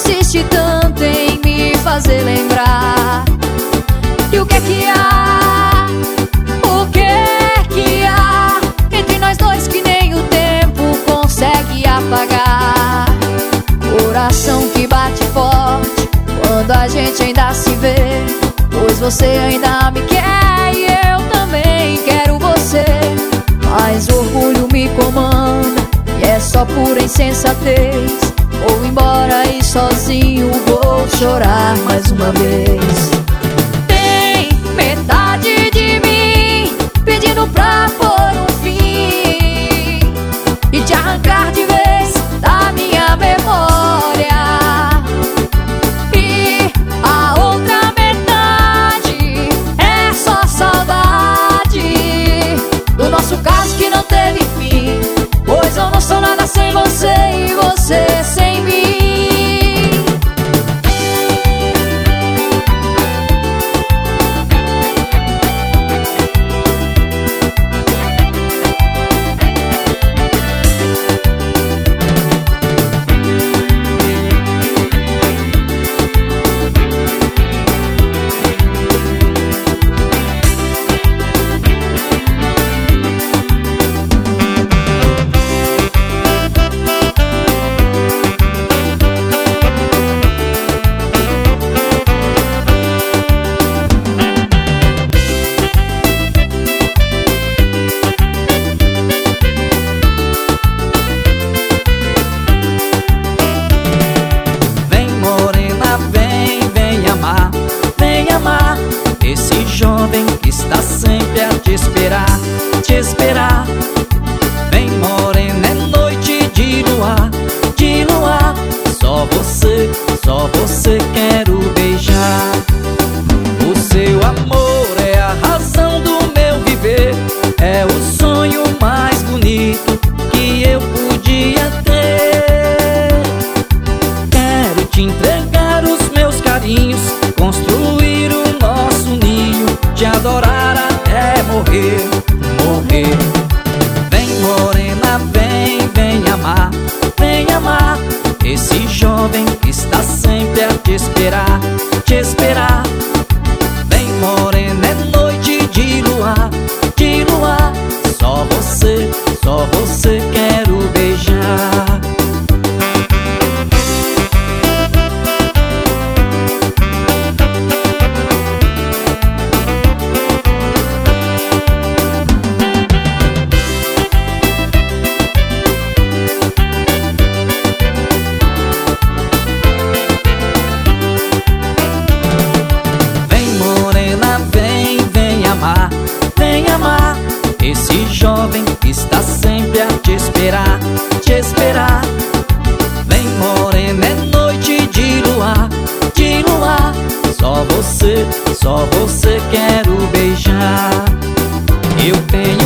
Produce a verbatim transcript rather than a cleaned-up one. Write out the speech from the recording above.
insiste tanto em me fazer lembrar. E o que é que há? O que é que há entre nós dois que nem o tempo consegue apagar? Coração que bate forte quando a gente ainda se vê, pois você ainda me quer e eu também quero você. Mas o orgulho me comanda e é só pura insensatez. Vou embora e sozinho vou chorar mais uma vez. Tem metade de mim pedindo pra pôr um fim e te arrancar de vez da minha memória. E a outra metade é só saudade do nosso caso que não teve fim, pois eu não sou nada sem você e você sem mim. Esse jovem que está sempre a te esperar, te esperar. Vem morena, é noite de luar, de luar. Só você, só você quero beijar. O seu amor é a razão do meu viver, é o sonho mais bonito que eu podia ter. Quero te entregar os meus carinhos, construir o nosso ninho, te adorar até morrer, morrer. Vem morena, vem, vem amar, vem amar. Esse jovem que está sempre a te esperar, te esperar. Vem morena, é noite de luar, de luar. Só você, só você quero beijar. Vem amar, esse jovem que está sempre a te esperar, te esperar. Vem morena, é noite de luar, de luar. Só você, só você quero beijar. Eu tenho